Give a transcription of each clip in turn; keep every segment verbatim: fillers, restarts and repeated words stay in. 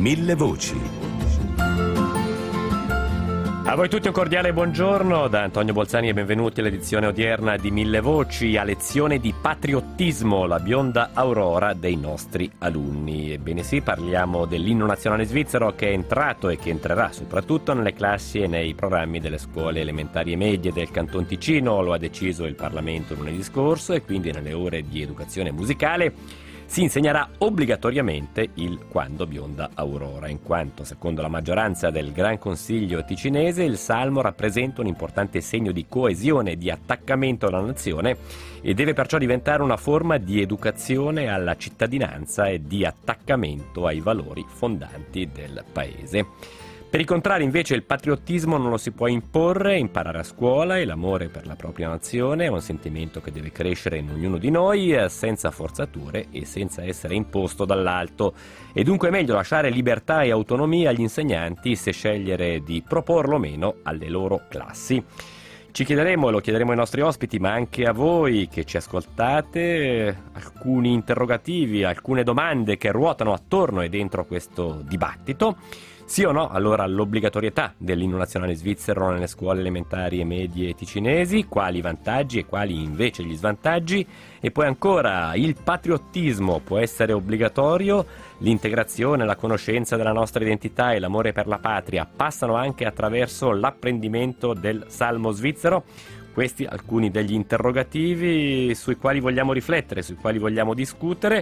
Mille Voci. A voi tutti un cordiale buongiorno da Antonio Bolzani e benvenuti all'edizione odierna di Mille Voci, a lezione di patriottismo, la bionda aurora dei nostri alunni. Ebbene sì, parliamo dell'inno nazionale svizzero che è entrato e che entrerà soprattutto nelle classi e nei programmi delle scuole elementari e medie del Canton Ticino. Lo ha deciso il Parlamento lunedì scorso e quindi nelle ore di educazione musicale si insegnerà obbligatoriamente il Quando bionda aurora, in quanto, secondo la maggioranza del Gran Consiglio ticinese, il salmo rappresenta un importante segno di coesione e di attaccamento alla nazione e deve perciò diventare una forma di educazione alla cittadinanza e di attaccamento ai valori fondanti del paese. Per i contrari, invece, il patriottismo non lo si può imporre, imparare a scuola e l'amore per la propria nazione è un sentimento che deve crescere in ognuno di noi senza forzature e senza essere imposto dall'alto. E dunque è meglio lasciare libertà e autonomia agli insegnanti se scegliere di proporlo meno alle loro classi. Ci chiederemo, e lo chiederemo ai nostri ospiti, ma anche a voi che ci ascoltate, alcuni interrogativi, alcune domande che ruotano attorno e dentro questo dibattito. Sì o no, allora, l'obbligatorietà dell'inno nazionale svizzero nelle scuole elementari e medie ticinesi? Quali i vantaggi e quali invece gli svantaggi? E poi ancora, il patriottismo può essere obbligatorio? L'integrazione, la conoscenza della nostra identità e l'amore per la patria passano anche attraverso l'apprendimento del salmo svizzero? Questi alcuni degli interrogativi sui quali vogliamo riflettere, sui quali vogliamo discutere.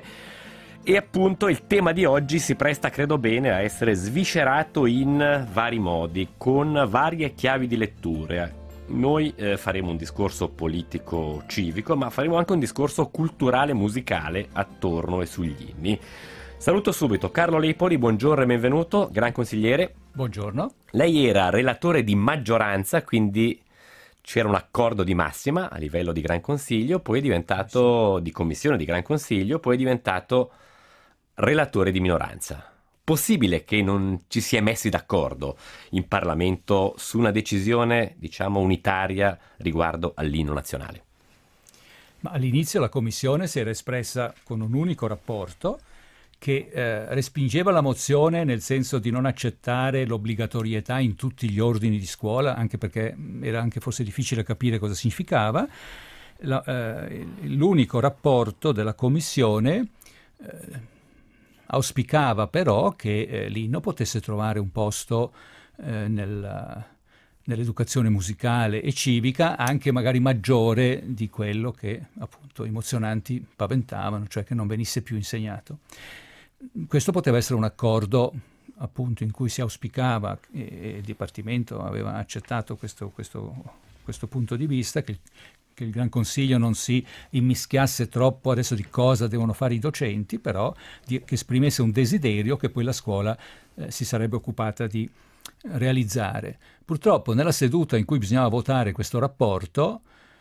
E appunto il tema di oggi si presta, credo bene, a essere sviscerato in vari modi, con varie chiavi di letture. Noi eh, faremo un discorso politico-civico, ma faremo anche un discorso culturale musicale attorno e sugli inni. Saluto subito Carlo Lepori, buongiorno e benvenuto, gran consigliere. Buongiorno. Lei era relatore di maggioranza, quindi c'era un accordo di massima a livello di Gran Consiglio, poi è diventato di commissione di Gran Consiglio, poi è diventato relatore di minoranza. Possibile che non ci si è messi d'accordo in Parlamento su una decisione, diciamo, unitaria riguardo all'inno nazionale? Ma all'inizio la Commissione si era espressa con un unico rapporto che eh, respingeva la mozione nel senso di non accettare l'obbligatorietà in tutti gli ordini di scuola, anche perché era anche forse difficile capire cosa significava. La, eh, l'unico rapporto della Commissione eh, auspicava però che eh, l'inno potesse trovare un posto eh, nel, nell'educazione musicale e civica anche magari maggiore di quello che appunto i mozionanti paventavano, cioè che non venisse più insegnato. Questo poteva essere un accordo appunto in cui si auspicava, e, e il Dipartimento aveva accettato questo, questo, questo punto di vista, che che il Gran Consiglio non si immischiasse troppo adesso di cosa devono fare i docenti, però di, che esprimesse un desiderio che poi la scuola eh, si sarebbe occupata di realizzare. Purtroppo nella seduta in cui bisognava votare questo rapporto,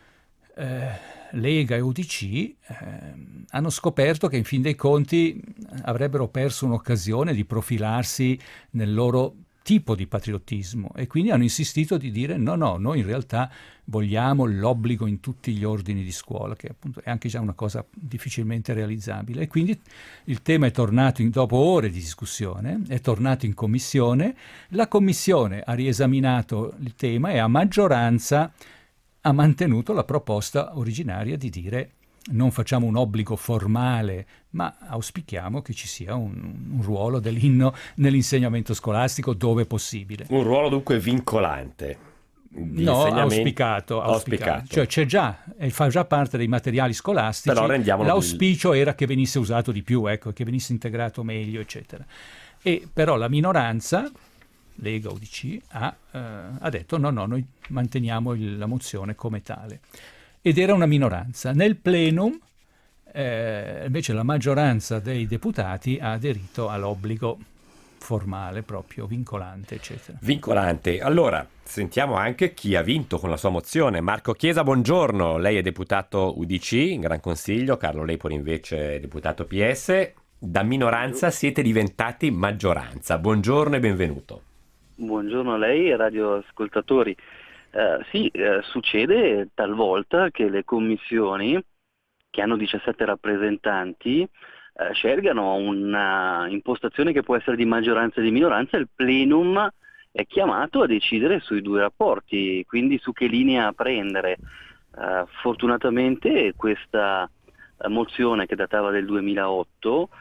eh, Lega e U D C eh, hanno scoperto che in fin dei conti avrebbero perso un'occasione di profilarsi nel loro tipo di patriottismo e quindi hanno insistito di dire no, no, noi in realtà vogliamo l'obbligo in tutti gli ordini di scuola, che appunto è anche già una cosa difficilmente realizzabile. E quindi il tema è tornato, in, dopo ore di discussione, è tornato in commissione, la commissione ha riesaminato il tema e a maggioranza ha mantenuto la proposta originaria di dire non facciamo un obbligo formale, ma auspichiamo che ci sia un, un ruolo dell'inno nell'insegnamento scolastico dove possibile. Un ruolo dunque vincolante. Di no, auspicato, auspicato, auspicato. Cioè c'è già, fa già parte dei materiali scolastici. Però rendiamolo l'auspicio il... era che venisse usato di più, ecco, che venisse integrato meglio, eccetera. E però la minoranza, Lega U D C, ha, eh, ha detto no, no, noi manteniamo il, la mozione come tale. Ed era una minoranza. Nel plenum, eh, invece, la maggioranza dei deputati ha aderito all'obbligo formale, proprio vincolante, eccetera. Vincolante. Allora, sentiamo anche chi ha vinto con la sua mozione. Marco Chiesa, buongiorno. Lei è deputato U D C in Gran Consiglio, Carlo Lepori invece è deputato P S. Da minoranza siete diventati maggioranza. Buongiorno e benvenuto. Buongiorno a lei e radioascoltatori. Uh, sì, uh, succede talvolta che le commissioni, che hanno diciassette rappresentanti, eh, scelgano una impostazione che può essere di maggioranza e di minoranza, il plenum è chiamato a decidere sui due rapporti, quindi su che linea prendere. Uh, fortunatamente questa uh, mozione, che datava del duemilaotto, uh,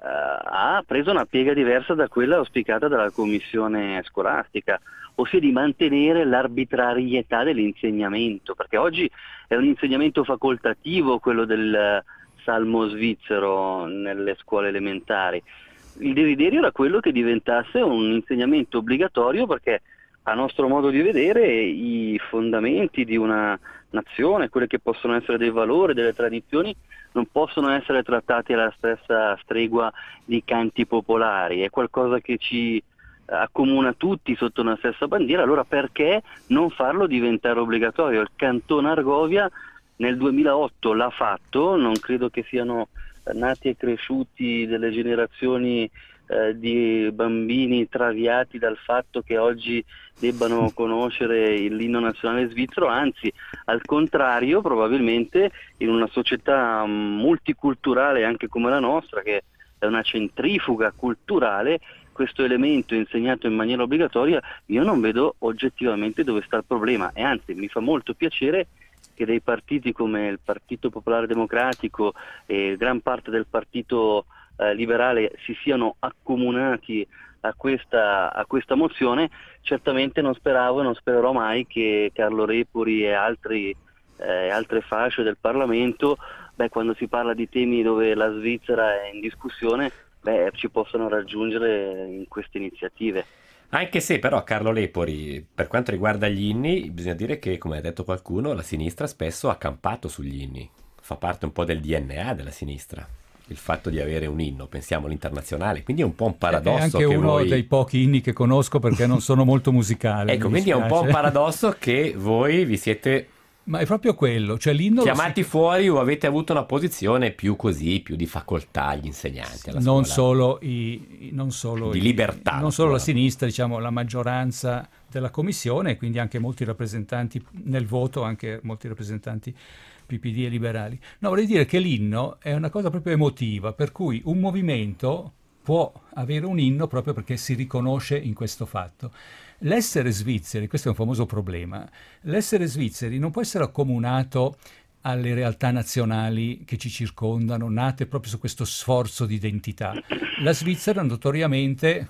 ha preso una piega diversa da quella auspicata dalla commissione scolastica, ossia di mantenere l'arbitrarietà dell'insegnamento, perché oggi è un insegnamento facoltativo quello del uh, salmo svizzero nelle scuole elementari. Il desiderio era quello che diventasse un insegnamento obbligatorio, perché a nostro modo di vedere i fondamenti di una nazione, quelle che possono essere dei valori, delle tradizioni, non possono essere trattati alla stessa stregua di canti popolari, è qualcosa che ci accomuna tutti sotto una stessa bandiera. Allora perché non farlo diventare obbligatorio? Il Cantone Argovia nel duemilaotto l'ha fatto, non credo che siano nati e cresciuti delle generazioni eh, di bambini traviati dal fatto che oggi debbano conoscere l'inno nazionale svizzero, anzi al contrario, probabilmente in una società multiculturale anche come la nostra, che è una centrifuga culturale, questo elemento insegnato in maniera obbligatoria, io non vedo oggettivamente dove sta il problema, e anzi mi fa molto piacere che dei partiti come il Partito Popolare Democratico e gran parte del Partito eh, Liberale si siano accomunati a questa, a questa mozione. Certamente non speravo e non spererò mai che Carlo Repori e altri, eh, altre fasce del Parlamento, beh, quando si parla di temi dove la Svizzera è in discussione, beh, ci possano raggiungere in queste iniziative. Anche se però, Carlo Lepori, per quanto riguarda gli inni, bisogna dire che, come ha detto qualcuno, la sinistra spesso ha campato sugli inni. Fa parte un po' del D N A della sinistra, il fatto di avere un inno, pensiamo all'internazionale, quindi è un po' un paradosso. È anche che uno voi... dei pochi inni che conosco, perché non sono molto musicale. Ecco, quindi dispiace. È un po' un paradosso che voi vi siete... Ma è proprio quello, cioè l'inno chiamati si... fuori, o avete avuto una posizione più così, più di facoltà agli insegnanti alla non scuola. Solo i, non solo di i, libertà. Non solo la sinistra, diciamo la maggioranza della commissione, e quindi anche molti rappresentanti nel voto, anche molti rappresentanti P P D e liberali. No, vorrei dire che l'inno è una cosa proprio emotiva, per cui un movimento può avere un inno proprio perché si riconosce in questo fatto. L'essere svizzeri, questo è un famoso problema, l'essere svizzeri non può essere accomunato alle realtà nazionali che ci circondano, nate proprio su questo sforzo di identità. La Svizzera notoriamente,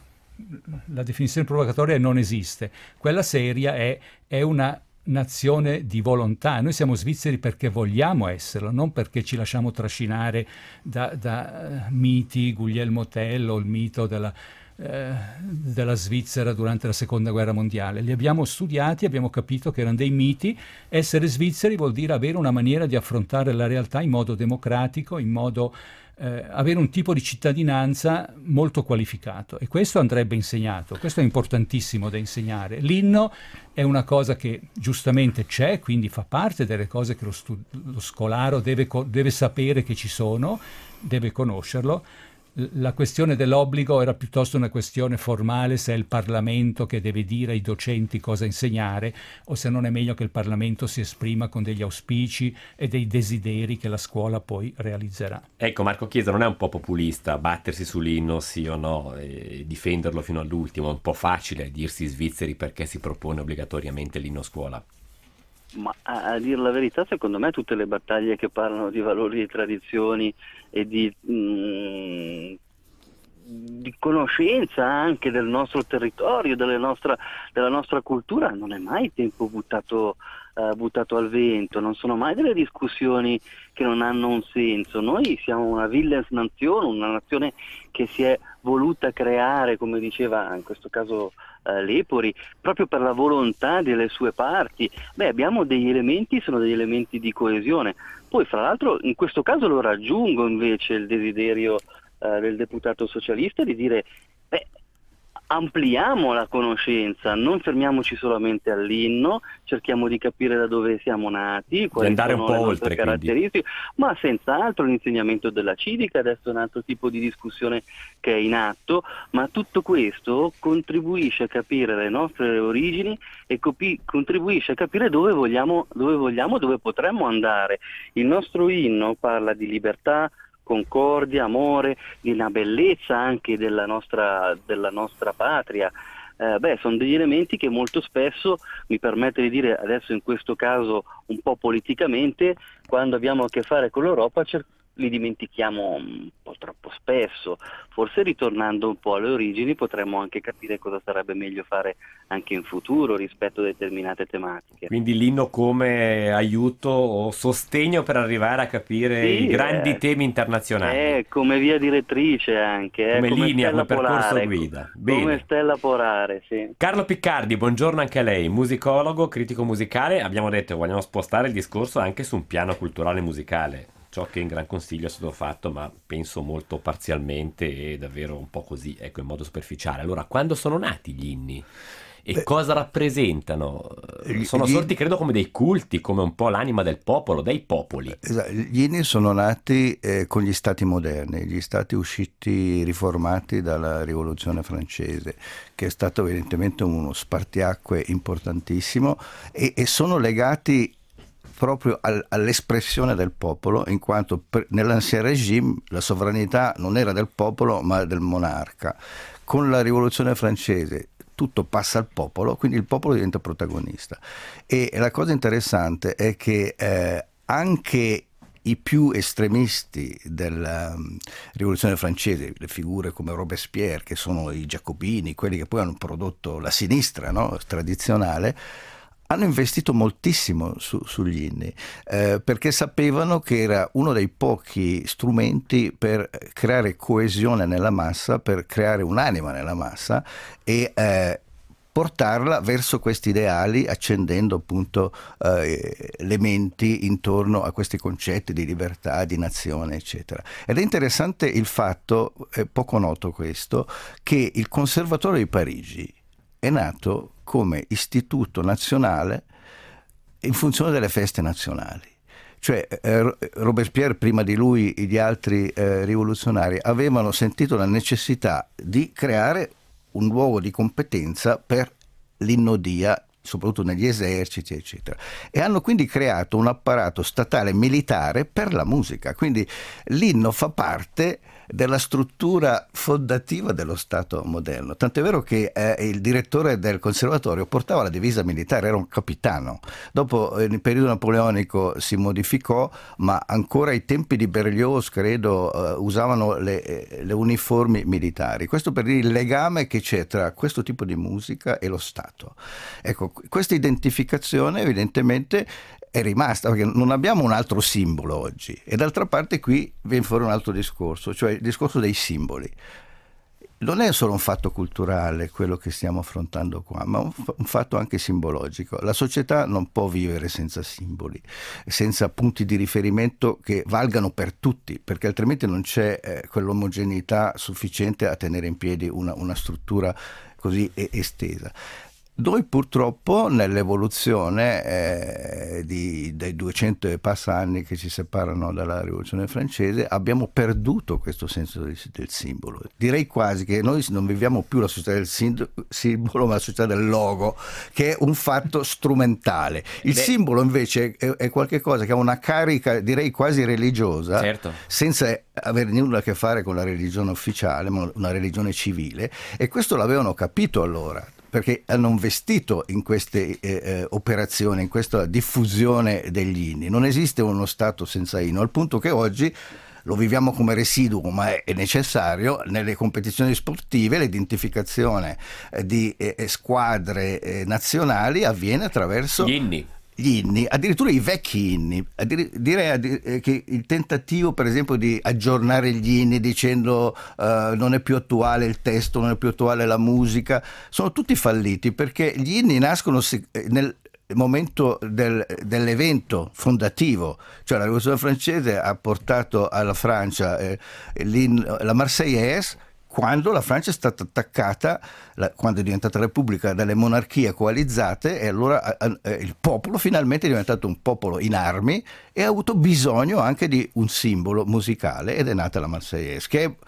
la definizione provocatoria non esiste, quella seria è, è una nazione di volontà. Noi siamo svizzeri perché vogliamo esserlo, non perché ci lasciamo trascinare da, da uh, miti, Guglielmo Tell o il mito della della Svizzera durante la seconda guerra mondiale. Li abbiamo studiati, abbiamo capito che erano dei miti. Essere svizzeri vuol dire avere una maniera di affrontare la realtà in modo democratico, in modo eh, avere un tipo di cittadinanza molto qualificato, e questo andrebbe insegnato, questo è importantissimo da insegnare. L'inno è una cosa che giustamente c'è, quindi fa parte delle cose che lo, stu- lo scolaro deve, co- deve sapere che ci sono, deve conoscerlo. La questione dell'obbligo era piuttosto una questione formale, se è il Parlamento che deve dire ai docenti cosa insegnare, o se non è meglio che il Parlamento si esprima con degli auspici e dei desideri che la scuola poi realizzerà. Ecco, Marco Chiesa non è un po' populista battersi sull'inno sì o no e difenderlo fino all'ultimo? È un po' facile dirsi svizzeri perché si propone obbligatoriamente l'inno a scuola. Ma a, a dire la verità, secondo me tutte le battaglie che parlano di valori, di tradizioni e di, mh, di conoscenza anche del nostro territorio, delle nostra, della nostra cultura, non è mai tempo buttato, uh, buttato al vento, non sono mai delle discussioni che non hanno un senso. Noi siamo una Willens Nation, una nazione che si è voluta creare, come diceva in questo caso uh, Lepori, proprio per la volontà delle sue parti. Beh, abbiamo degli elementi, sono degli elementi di coesione. Poi, fra l'altro, in questo caso lo raggiungo invece il desiderio uh, del deputato socialista di dire, beh, ampliamo la conoscenza, non fermiamoci solamente all'inno, cerchiamo di capire da dove siamo nati, quali andare sono un po' le oltre, nostre caratteristiche, quindi. Ma senz'altro l'insegnamento della civica, adesso è un altro tipo di discussione che è in atto, ma tutto questo contribuisce a capire le nostre origini e copi- contribuisce a capire dove vogliamo, dove vogliamo, dove potremmo andare. Il nostro inno parla di libertà, concordia, amore, di una bellezza anche della nostra, della nostra patria. Eh, beh, sono degli elementi che molto spesso, mi permette di dire adesso in questo caso un po' politicamente, quando abbiamo a che fare con l'Europa cer- li dimentichiamo un po' troppo spesso. Forse ritornando un po' alle origini potremmo anche capire cosa sarebbe meglio fare anche in futuro rispetto a determinate tematiche. Quindi l'inno come aiuto o sostegno per arrivare a capire Sì, i grandi eh, temi internazionali. Eh, come via direttrice anche, eh, come, come linea, stella come percorso polare, guida. come Bene. stella polare, sì. Carlo Piccardi, buongiorno anche a lei, musicologo, critico musicale. Abbiamo detto che vogliamo spostare il discorso anche su un piano culturale musicale, ciò che in Gran Consiglio è stato fatto, ma penso molto parzialmente e davvero un po' così, ecco, in modo superficiale. Allora, quando sono nati gli inni? E Beh, cosa rappresentano? Sono gli- sorti, credo, come dei culti, come un po' l'anima del popolo, dei popoli. Esatto, gli inni sono nati eh, con gli stati moderni, gli stati usciti riformati dalla rivoluzione francese, che è stato evidentemente uno spartiacque importantissimo, e, e sono legati proprio al- all'espressione del popolo, in quanto per- nell'ancien regime la sovranità non era del popolo ma del monarca. Con la rivoluzione francese tutto passa al popolo, quindi il popolo diventa protagonista. E la cosa interessante è che eh, anche i più estremisti della um, rivoluzione francese, le figure come Robespierre, che sono i giacobini, quelli che poi hanno prodotto la sinistra, no, tradizionale, hanno investito moltissimo su, sugli inni, eh, perché sapevano che era uno dei pochi strumenti per creare coesione nella massa, per creare un'anima nella massa e eh, portarla verso questi ideali, accendendo appunto eh, le menti intorno a questi concetti di libertà, di nazione, eccetera. Ed è interessante il fatto, è poco noto questo, che il Conservatoire di Parigi è nato come istituto nazionale in funzione delle feste nazionali. Cioè eh, Robespierre, prima di lui, gli altri eh, rivoluzionari avevano sentito la necessità di creare un luogo di competenza per l'innodia, soprattutto negli eserciti, eccetera. E hanno quindi creato un apparato statale militare per la musica. Quindi l'inno fa parte della struttura fondativa dello Stato moderno. Tant'è vero che eh, il direttore del conservatorio portava la divisa militare, era un capitano. Dopo, eh, nel periodo napoleonico si modificò, ma ancora ai tempi di Berlioz, credo, eh, usavano le, eh, le uniformi militari. Questo per dire il legame che c'è tra questo tipo di musica e lo Stato. Ecco, questa identificazione evidentemente è rimasta, perché non abbiamo un altro simbolo oggi. E d'altra parte qui viene fuori un altro discorso, cioè il discorso dei simboli. Non è solo un fatto culturale quello che stiamo affrontando qua, ma un, un fatto anche simbologico. La società non può vivere senza simboli, senza punti di riferimento che valgano per tutti, perché altrimenti non c'è eh, quell'omogeneità sufficiente a tenere in piedi una, una struttura così estesa. Noi purtroppo nell'evoluzione eh, di, dei duecento e passa anni che ci separano dalla rivoluzione francese abbiamo perduto questo senso del, del simbolo. Direi quasi che noi non viviamo più la società del simbolo ma la società del logo, che è un fatto strumentale. Il Beh. simbolo invece è, è qualcosa che ha una carica, direi quasi religiosa, certo, senza avere nulla a che fare con la religione ufficiale, ma una religione civile, e questo l'avevano capito allora, perché hanno investito in queste eh, operazioni, in questa diffusione degli inni. Non esiste uno Stato senza inno, al punto che oggi lo viviamo come residuo, ma è necessario nelle competizioni sportive. L'identificazione di eh, squadre eh, nazionali avviene attraverso gli inni. Gli inni, addirittura i vecchi inni. Direi che il tentativo, per esempio, di aggiornare gli inni dicendo uh, non è più attuale il testo, non è più attuale la musica, sono tutti falliti, perché gli inni nascono nel momento del, dell'evento fondativo. Cioè la rivoluzione francese ha portato alla Francia eh, la Marseillaise, quando la Francia è stata attaccata, la, quando è diventata repubblica, dalle monarchie coalizzate, e allora eh, il popolo finalmente è diventato un popolo in armi e ha avuto bisogno anche di un simbolo musicale, ed è nata la Marseillaise, che è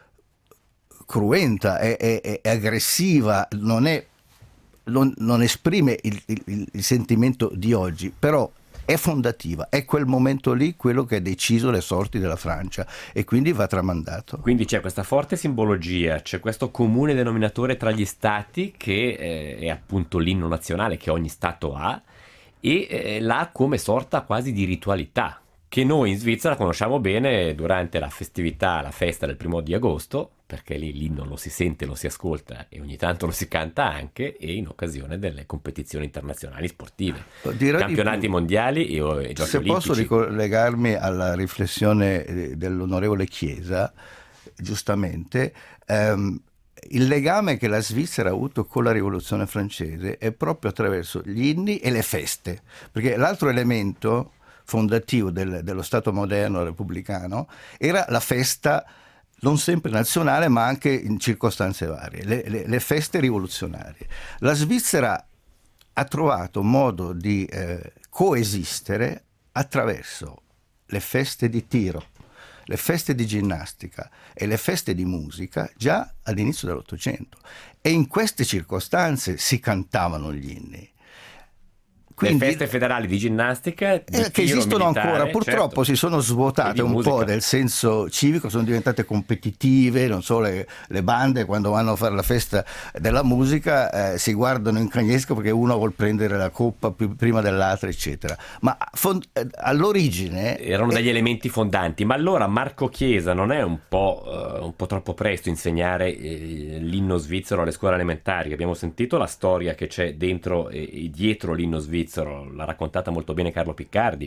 cruenta, è, è, è aggressiva, non, è, non, non esprime il, il, il sentimento di oggi, però è fondativa, è quel momento lì quello che ha deciso le sorti della Francia e quindi va tramandato. Quindi c'è questa forte simbologia, c'è questo comune denominatore tra gli stati che eh, è appunto l'inno nazionale che ogni stato ha, e eh, l'ha come sorta quasi di ritualità, che noi in Svizzera conosciamo bene durante la festività, la festa del primo di agosto, perché lì l'inno lo si sente, lo si ascolta e ogni tanto lo si canta anche, e in occasione delle competizioni internazionali sportive, Dirò campionati mondiali e, e giochi se olimpici. posso ricollegarmi alla riflessione dell'onorevole Chiesa, giustamente, ehm, il legame che la Svizzera ha avuto con la rivoluzione francese è proprio attraverso gli inni e le feste, perché l'altro elemento fondativo del, dello Stato moderno repubblicano era la festa, non sempre nazionale ma anche in circostanze varie, le, le, le feste rivoluzionarie. La Svizzera ha trovato modo di eh, coesistere attraverso le feste di tiro, le feste di ginnastica e le feste di musica già all'inizio dell'Ottocento, e in queste circostanze si cantavano gli inni. Quindi, le feste federali di ginnastica di eh, che esistono militare, ancora, purtroppo certo, si sono svuotate un musica. po' del senso civico, sono diventate competitive, non so, le, le bande quando vanno a fare la festa della musica eh, si guardano in cagnesco perché uno vuol prendere la coppa più, prima dell'altra, eccetera, ma fond- eh, all'origine erano eh, degli elementi fondanti. Ma allora, Marco Chiesa, non è un po', uh, un po' troppo presto insegnare eh, l'inno svizzero alle scuole elementari? Abbiamo sentito la storia che c'è dentro e dietro l'inno svizzero, l'ha raccontata molto bene Carlo Piccardi.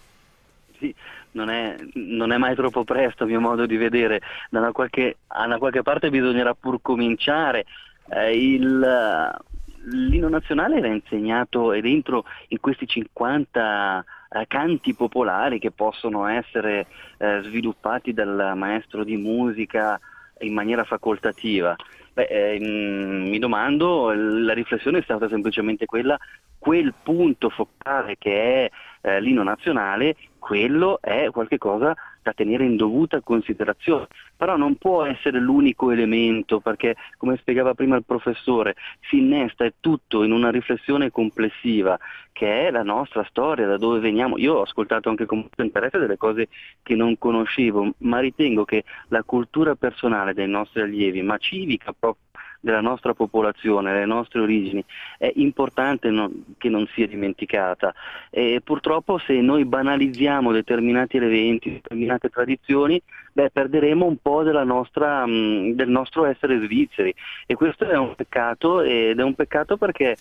Sì, non è, non è mai troppo presto a mio modo di vedere, da una qualche, da una qualche parte bisognerà pur cominciare. Eh, il, l'inno nazionale era insegnato e dentro in questi cinquanta eh, canti popolari che possono essere eh, sviluppati dal maestro di musica in maniera facoltativa. Beh, eh, mi domando, la riflessione è stata semplicemente quella, quel punto focale che è eh, l'inno nazionale, quello è qualcosa da tenere in dovuta considerazione, però non può essere l'unico elemento, perché come spiegava prima il professore, si innesta tutto in una riflessione complessiva che è la nostra storia, da dove veniamo. Io ho ascoltato anche con molto interesse delle cose che non conoscevo, ma ritengo che la cultura personale dei nostri allievi, ma civica proprio della nostra popolazione, delle nostre origini, è importante non, che non sia dimenticata, e purtroppo se noi banalizziamo determinati eventi, determinate tradizioni, beh, perderemo un po' della nostra, mh, del nostro essere svizzeri, e questo è un peccato, ed è un peccato perché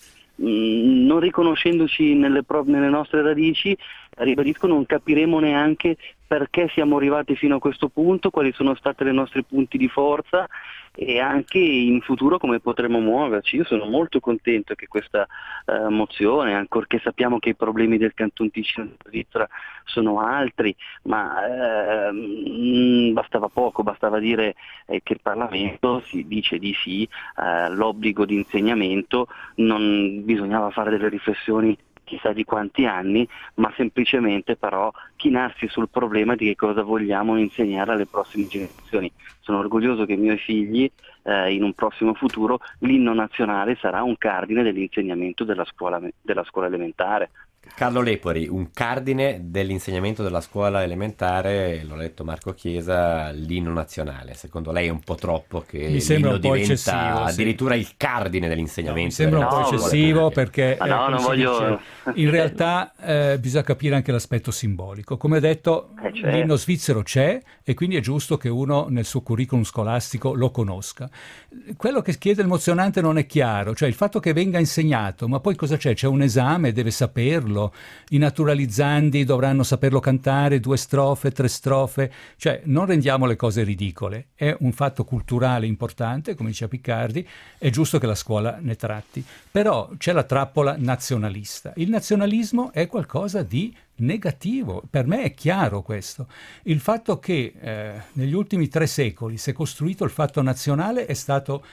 mh, non riconoscendoci nelle, pro- nelle nostre radici, ribadisco, non capiremo neanche perché siamo arrivati fino a questo punto, quali sono stati i nostri punti di forza e anche in futuro come potremo muoverci. Io sono molto contento che questa uh, mozione, ancorché sappiamo che i problemi del Canton Ticino della Svizzera sono altri, ma uh, mh, bastava poco, bastava dire eh, che il Parlamento si dice di sì all'obbligo uh, di insegnamento, non bisognava fare delle riflessioni chissà di quanti anni, ma semplicemente però chinarsi sul problema di che cosa vogliamo insegnare alle prossime generazioni. Sono orgoglioso che i miei figli eh, in un prossimo futuro l'inno nazionale sarà un cardine dell'insegnamento della scuola, della scuola elementare. Carlo Lepori, un cardine dell'insegnamento della scuola elementare, l'ho letto Marco Chiesa, l'inno nazionale. Secondo lei è un po' troppo che mi sembra l'inno un po' diventa eccessivo, addirittura sì. il cardine dell'insegnamento? No, mi sembra un po' no, eccessivo perché ah, no, eh, non voglio... dice, in realtà eh, bisogna capire anche l'aspetto simbolico. Come ho detto, eh, certo. l'inno svizzero c'è e quindi è giusto che uno nel suo curriculum scolastico lo conosca. Quello che chiede il mozionante non è chiaro, cioè il fatto che venga insegnato, ma poi cosa c'è? C'è un esame, deve saperlo, i naturalizzandi dovranno saperlo cantare, due strofe, tre strofe, cioè non rendiamo le cose ridicole, è un fatto culturale importante, come diceva Piccardi, è giusto che la scuola ne tratti, però c'è la trappola nazionalista. Il nazionalismo è qualcosa di negativo, per me è chiaro questo. Il fatto che eh, negli ultimi tre secoli si è costruito il fatto nazionale è stato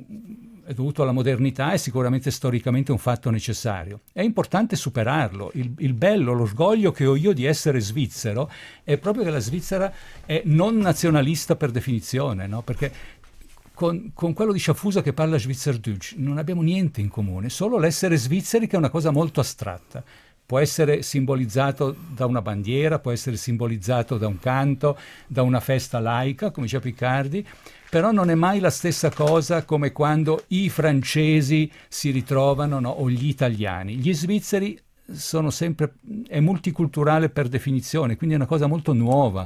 è dovuto alla modernità, è sicuramente storicamente un fatto necessario. È importante superarlo. Il, il bello, l'orgoglio che ho io di essere svizzero è proprio che la Svizzera è non nazionalista per definizione, no? Perché con, con quello di Sciaffusa che parla Schweizerdeutsch non abbiamo niente in comune, solo l'essere svizzeri che è una cosa molto astratta. può essere simbolizzato da una bandiera, può essere simbolizzato da un canto, da una festa laica, come diceva Piccardi, però non è mai la stessa cosa come quando i francesi si ritrovano, no, o gli italiani. Gli svizzeri sono sempre, è multiculturale per definizione, quindi è una cosa molto nuova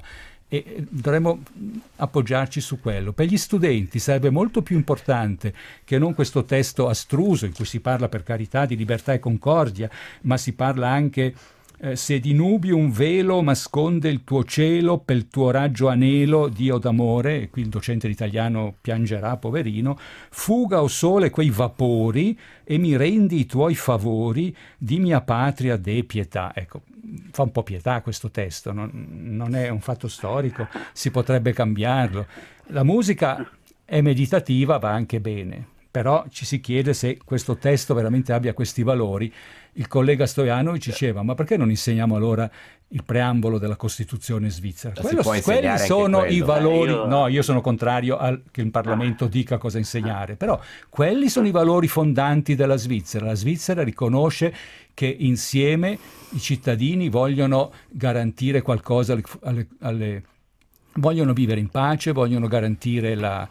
e dovremmo appoggiarci su quello. Per gli studenti sarebbe molto più importante che non questo testo astruso in cui si parla, per carità, di libertà e concordia, ma si parla anche eh, se di nubi un velo m'asconde il tuo cielo, pel tuo raggio anelo, Dio d'amore, e qui il docente di italiano piangerà, poverino, fuga o sole quei vapori e mi rendi i tuoi favori, di mia patria de pietà. Ecco, fa un po' pietà questo testo, non, non è un fatto storico, si potrebbe cambiarlo. La musica è meditativa, va anche bene, però ci si chiede se questo testo veramente abbia questi valori. Il collega Stojanovic diceva, ma perché non insegniamo allora il preambolo della Costituzione svizzera? Quello, quelli sono i valori. Io... No, io sono contrario al, che il Parlamento dica cosa insegnare, però quelli sono i valori fondanti della Svizzera. La Svizzera riconosce che insieme i cittadini vogliono garantire qualcosa alle, alle, alle vogliono vivere in pace, vogliono garantire la,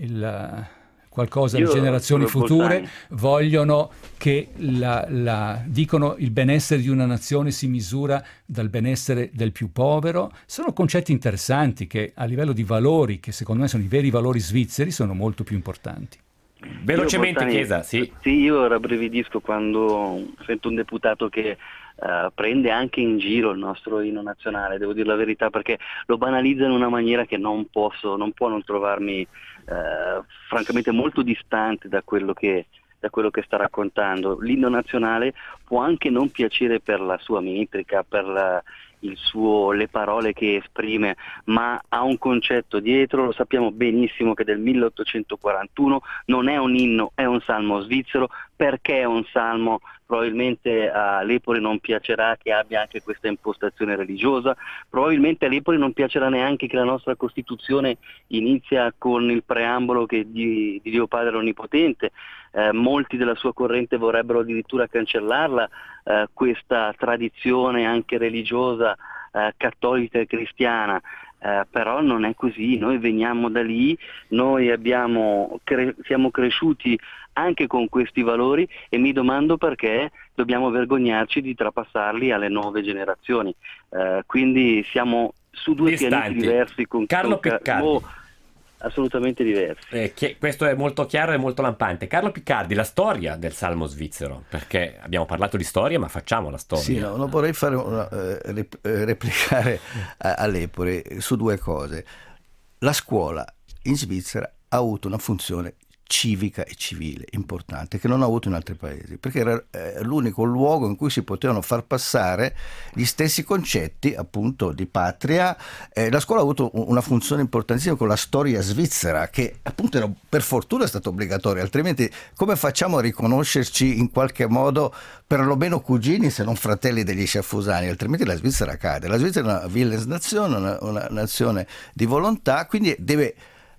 il, qualcosa alle generazioni future, Bolzani. Vogliono che la, la, dicono il benessere di una nazione si misura dal benessere del più povero. Sono concetti interessanti che a livello di valori, che secondo me sono i veri valori svizzeri, sono molto più importanti. Velocemente, Bolzani, Chiesa, sì. Sì, io rabbrividisco quando sento un deputato che uh, prende anche in giro il nostro inno nazionale, devo dire la verità, perché lo banalizza in una maniera che non posso, non può non trovarmi uh, francamente molto distante da quello che da quello che sta raccontando. L'inno nazionale può anche non piacere per la sua metrica, per la, il suo, le parole che esprime, ma ha un concetto dietro. Lo sappiamo benissimo che del milleottocentoquarantuno non è un inno, è un salmo svizzero. Perché è un salmo? Probabilmente a Lepore non piacerà che abbia anche questa impostazione religiosa, probabilmente a Lepore non piacerà neanche che la nostra Costituzione inizia con il preambolo che di, di Dio Padre Onnipotente. Eh, molti della sua corrente vorrebbero addirittura cancellarla, eh, questa tradizione anche religiosa eh, cattolica e cristiana. Eh, però non è così, noi veniamo da lì, noi abbiamo cre- siamo cresciuti anche con questi valori e mi domando perché dobbiamo vergognarci di trapassarli alle nuove generazioni. Eh, quindi siamo su due Distanti. pianeti diversi, con Carlo con, Piccardi. Oh, assolutamente diversi. Eh, che, questo è molto chiaro e molto lampante. Carlo Piccardi, la storia del salmo svizzero, perché abbiamo parlato di storia, ma facciamo la storia. Sì, no, non vorrei fare una, eh, rep- replicare a, a Lepore su due cose. La scuola in Svizzera ha avuto una funzione civica e civile importante che non ha avuto in altri paesi, perché era eh, l'unico luogo in cui si potevano far passare gli stessi concetti appunto di patria. Eh, la scuola ha avuto una funzione importantissima con la storia svizzera, che appunto era, per fortuna è stata obbligatoria, altrimenti come facciamo a riconoscerci in qualche modo perlomeno cugini se non fratelli degli sciaffusani? Altrimenti la Svizzera cade. La Svizzera è una Willensnazione, una, una nazione di volontà, quindi deve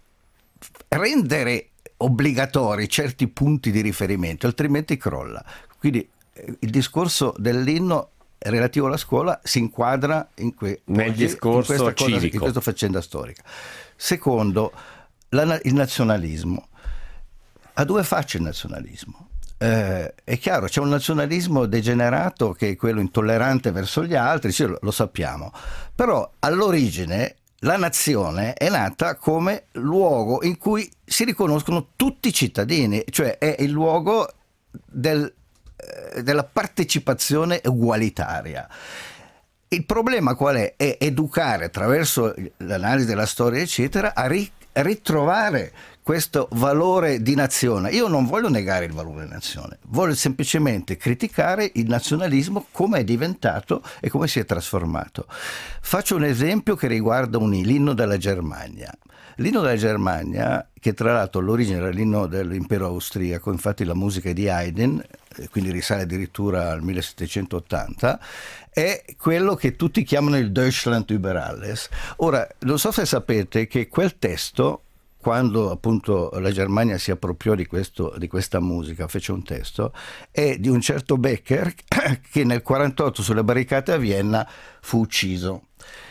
rendere obbligatori certi punti di riferimento, altrimenti crolla. Quindi eh, il discorso dell'inno relativo alla scuola si inquadra in que- nel oggi, discorso in questa cosa, civico, in questa faccenda storica. Secondo, la, il nazionalismo ha due facce. Il nazionalismo eh, è chiaro, c'è un nazionalismo degenerato che è quello intollerante verso gli altri, sì, lo, lo sappiamo, però all'origine la nazione è nata come luogo in cui si riconoscono tutti i cittadini, cioè è il luogo del, eh, della partecipazione ugualitaria. Il problema qual è? È educare attraverso l'analisi della storia eccetera a ri- ritrovare questo valore di nazione. Io non voglio negare il valore di nazione, voglio semplicemente criticare il nazionalismo come è diventato e come si è trasformato. Faccio un esempio che riguarda un, l'inno della Germania. L'inno della Germania, che tra l'altro all'origine era l'inno dell'impero austriaco, infatti la musica è di Haydn, quindi risale addirittura al millesettecentottanta, è quello che tutti chiamano il Deutschland über alles. Ora, non so se sapete che quel testo quando appunto la Germania si appropriò di, questo, di questa musica, fece un testo, è di un certo Becker che nel quarantotto sulle barricate a Vienna fu ucciso.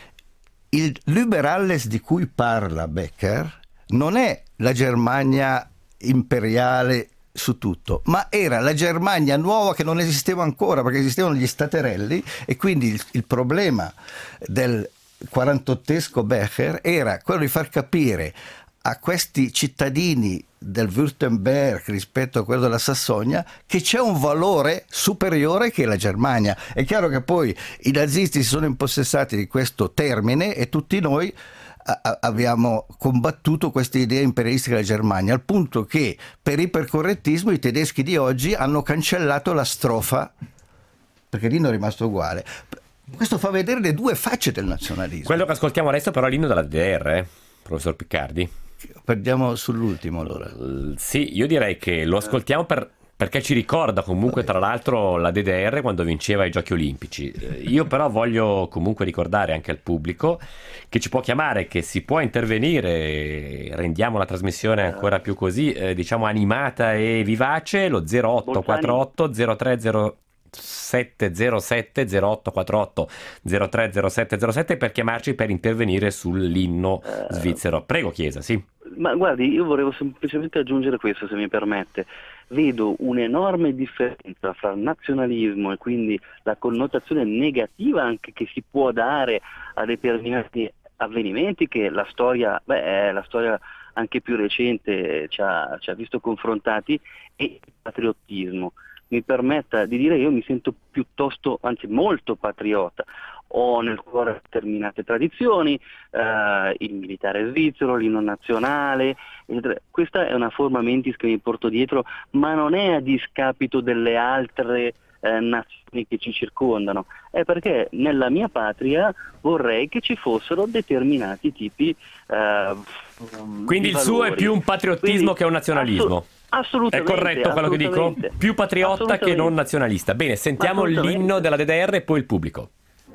Il Liberales di cui parla Becker non è la Germania imperiale su tutto, ma era la Germania nuova che non esisteva ancora, perché esistevano gli staterelli, e quindi il, il problema del quarantottesco Becker era quello di far capire a questi cittadini del Württemberg rispetto a quello della Sassonia che c'è un valore superiore che è la Germania. È chiaro che poi i nazisti si sono impossessati di questo termine e tutti noi a- abbiamo combattuto questa idea imperialistica della Germania, al punto che per ipercorrettismo i tedeschi di oggi hanno cancellato la strofa, perché l'inno è rimasto uguale. Questo fa vedere le due facce del nazionalismo. Quello che ascoltiamo adesso però è l'inno della D D R, eh, professor Piccardi. Perdiamo sull'ultimo allora. Uh, sì, io direi che lo ascoltiamo per, perché ci ricorda comunque tra l'altro la D D R quando vinceva i Giochi Olimpici. Uh, io però voglio comunque ricordare anche al pubblico che ci può chiamare, che si può intervenire, rendiamo la trasmissione ancora più così, eh, diciamo animata e vivace, lo zero otto quattro otto zero tre zero sette zero sette zero otto quattro otto zero tre zero sette zero sette per chiamarci per intervenire sull'inno svizzero. Prego Chiesa, sì. Ma guardi, io volevo semplicemente aggiungere questo, se mi permette. Vedo un'enorme differenza fra nazionalismo e quindi la connotazione negativa anche che si può dare a determinati avvenimenti che la storia, beh, la storia anche più recente ci ha, ci ha visto confrontati, e il patriottismo. Mi permetta di dire, io mi sento piuttosto, anzi molto patriota. Ho nel cuore determinate tradizioni, eh, il militare svizzero, l'inno nazionale, eccetera. Questa è una forma mentis che mi porto dietro, ma non è a discapito delle altre eh, nazioni che ci circondano, è perché nella mia patria vorrei che ci fossero determinati tipi eh, quindi di il suo valori. è più un patriottismo Quindi, che un nazionalismo. Assolut- Assolutamente. È corretto quello che dico? Più patriotta che non nazionalista. Bene, sentiamo l'inno della D D R e poi il pubblico.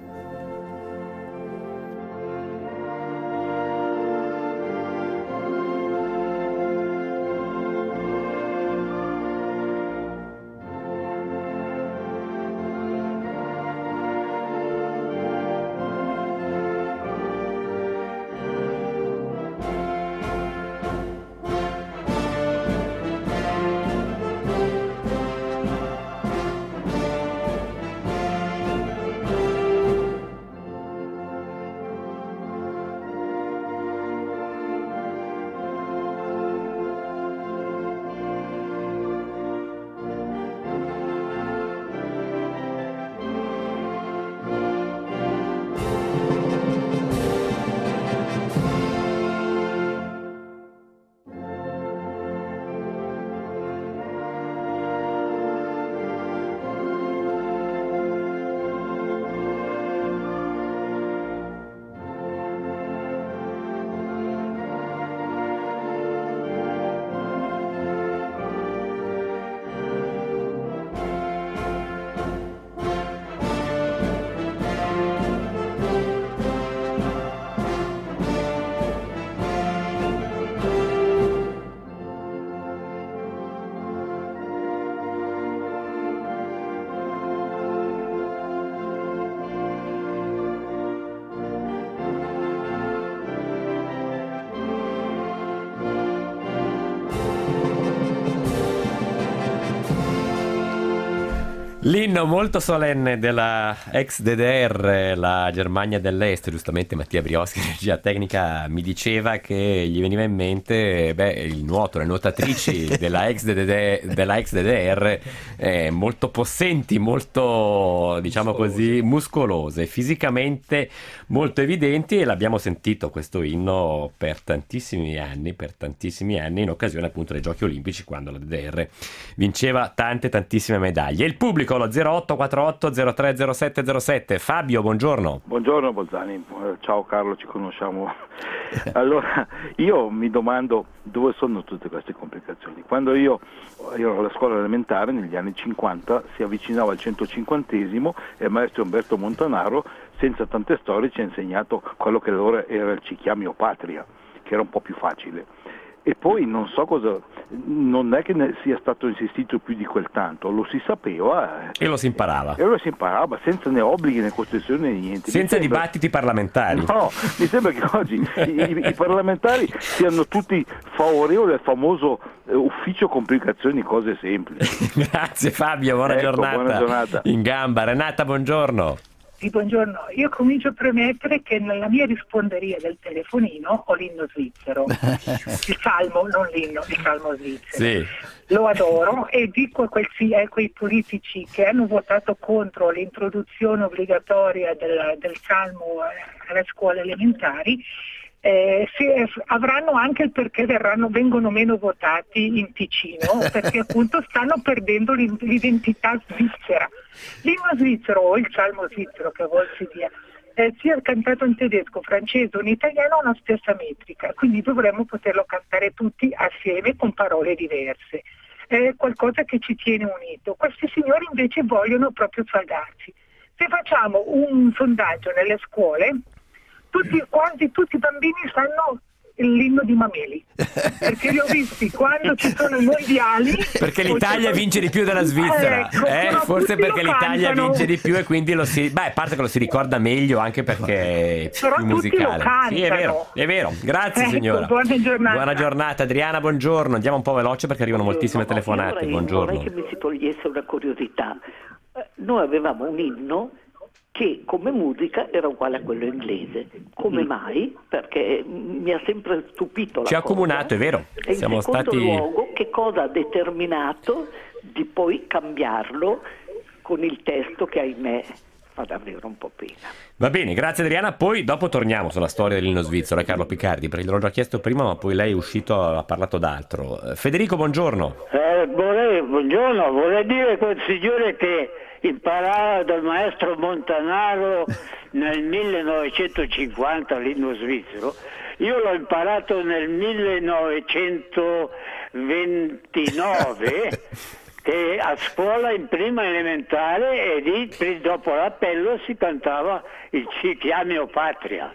L'inno molto solenne della ex D D R, la Germania dell'Est. Giustamente Mattia Brioschi, regia tecnica, mi diceva che gli veniva in mente beh, il nuoto, le nuotatrici della ex D D R, della ex D D R eh, molto possenti, molto diciamo così muscolose, fisicamente molto evidenti, e l'abbiamo sentito questo inno per tantissimi anni, per tantissimi anni in occasione appunto dei Giochi Olimpici, quando la D D R vinceva tante tantissime medaglie. Il pubblico lo zero otto quattro otto zero tre zero sette zero sette. Fabio, buongiorno. Buongiorno Bolzani, ciao Carlo, ci conosciamo. Allora, io mi domando dove sono tutte queste complicazioni. Quando io, io ero alla scuola elementare negli anni cinquanta, si avvicinava al centocinquantesimo e il maestro Umberto Montanaro, senza tante storie, ci ha insegnato quello che allora era il Ci chiami o patria, che era un po' più facile. E poi non so cosa, non è che ne sia stato insistito più di quel tanto, lo si sapeva e lo si imparava. E lo si imparava senza né obblighi né costrizioni né niente. Senza sembra, dibattiti parlamentari. No, mi sembra che oggi i, i, i parlamentari siano tutti favorevoli al famoso eh, ufficio complicazioni cose semplici. Grazie Fabio, buona, ecco, giornata. buona giornata. In gamba. Renata, buongiorno. Sì, buongiorno. Io comincio a premettere che nella mia risponderia del telefonino ho l'inno svizzero, il salmo, non l'inno, il salmo svizzero. Sì. Lo adoro e dico a quei, a quei politici che hanno votato contro l'introduzione obbligatoria del, del salmo alle scuole elementari, Eh, si, eh, avranno anche il perché verranno, vengono meno votati in Ticino, perché appunto stanno perdendo l'identità svizzera. L'inno svizzero o il salmo svizzero che vuol si dia eh, sia cantato in tedesco, francese o in italiano ha la stessa metrica, quindi dovremmo poterlo cantare tutti assieme con parole diverse. È qualcosa che ci tiene unito. Questi signori invece vogliono proprio saldarci. Se facciamo un sondaggio nelle scuole, tutti quanti, tutti i bambini sanno l'inno di Mameli, perché li ho visti quando ci sono i mondiali. Perché l'Italia vince di più della Svizzera, ecco, eh? Forse perché l'Italia cantano. vince di più e quindi lo si... Beh, a parte che lo si ricorda meglio anche perché è però più tutti musicale. lo Sì, è vero, è vero. Grazie ecco, signora. Buona giornata. Buona giornata. Adriana, buongiorno. Andiamo un po' veloce perché arrivano moltissime telefonate. Vorrei, Buongiorno. vorrei che mi si togliesse una curiosità. Eh, Noi avevamo un inno che come musica era uguale a quello inglese. Come mai? Perché mi ha sempre stupito la Ci ha cosa. accomunato, è vero. E Siamo in secondo stati... luogo, che cosa ha determinato di poi cambiarlo con il testo che ahimè fa davvero un po' pena. Va bene, grazie Adriana. Poi dopo torniamo sulla storia dell'inno svizzero e Carlo Picardi, perché gliel'ho già chiesto prima, ma poi lei è uscito, ha parlato d'altro. Federico, buongiorno. Eh, vorrei, buongiorno, vorrei dire quel signore che imparava dal maestro Montanaro nel millenovecentocinquanta l'inno svizzero. Io l'ho imparato nel millenovecentoventinove che a scuola in prima elementare, e lì dopo l'appello si cantava il Ci chiami o patria.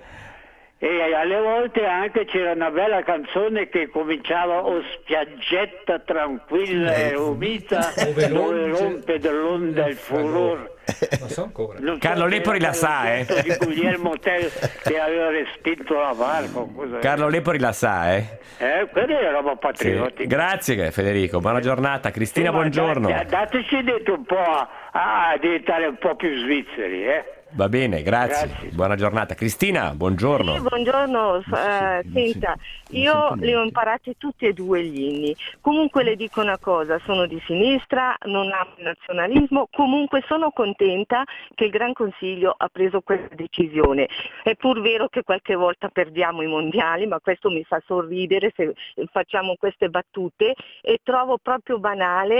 E alle volte anche c'era una bella canzone che cominciava o spiaggetta tranquilla e umita dove rompe dell'onda il furor. Non so ancora. Non so Carlo se Lepori la era sa, il eh? di Guglielmo Tell che aveva respinto la barca. Cosa Carlo Lepori la sa, eh? Eh, quella è roba Sì. patriottica. Grazie Federico, buona giornata. Cristina, Sì, ma buongiorno. da- dateci dentro un po' a, a diventare un po' più svizzeri, eh? Va bene, grazie. Grazie. Buona giornata. Cristina, buongiorno. Sì, buongiorno, eh, senta, io li ho imparati tutti e due gli inni. Comunque le dico una cosa, sono di sinistra, non amo il nazionalismo, comunque sono contenta che il Gran Consiglio ha preso questa decisione. È pur vero che qualche volta perdiamo i mondiali, ma questo mi fa sorridere se facciamo queste battute, e trovo proprio banale